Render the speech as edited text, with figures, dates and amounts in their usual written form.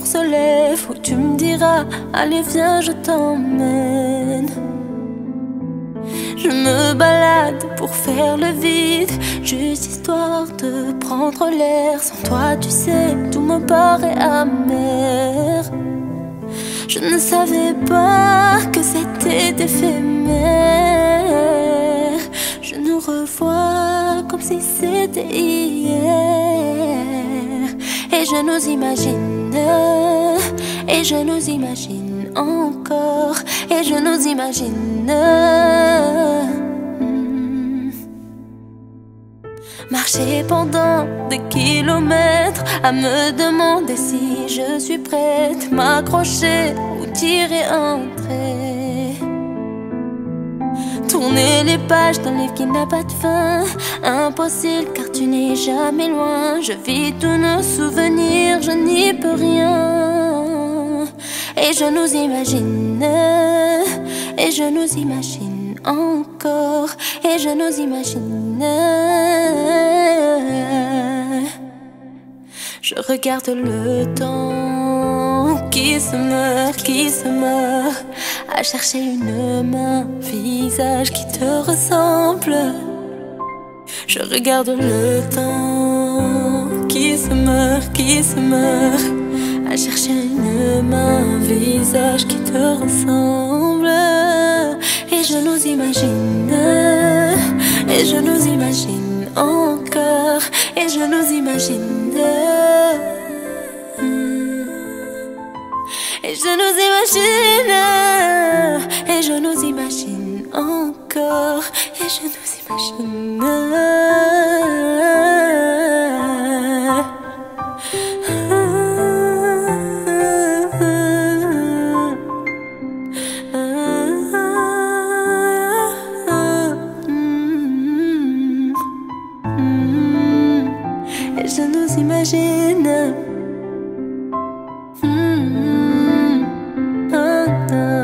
se lève, où tu me diras, allez viens je t'emmène. Je me balade pour faire le vide, juste histoire de prendre l'air. Sans toi tu sais, tout me paraît amer. Je ne savais pas que c'était éphémère. Je nous revois comme si c'était hier. Et je nous imagine, et je nous imagine encore, et je nous imagine. Marcher pendant des kilomètres, à me demander si je suis prête, m'accrocher ou tirer un trait. Tourner les pages d'un livre qui n'a pas de fin, impossible car tu n'es jamais loin. Je vis tous nos souvenirs, je n'y peux rien. Et je nous imagine, et je nous imagine encore, et je nous imagine. Je regarde le temps qui se meurt, à chercher une main, visage qui te ressemble. Je regarde le temps qui se meurt, à chercher une main, visage qui te ressemble. Et je nous imagine, et je nous imagine encore, et je nous imagine. Et je nous imagine, et je nous imagine encore, et je nous imagine. Et je nous imagine.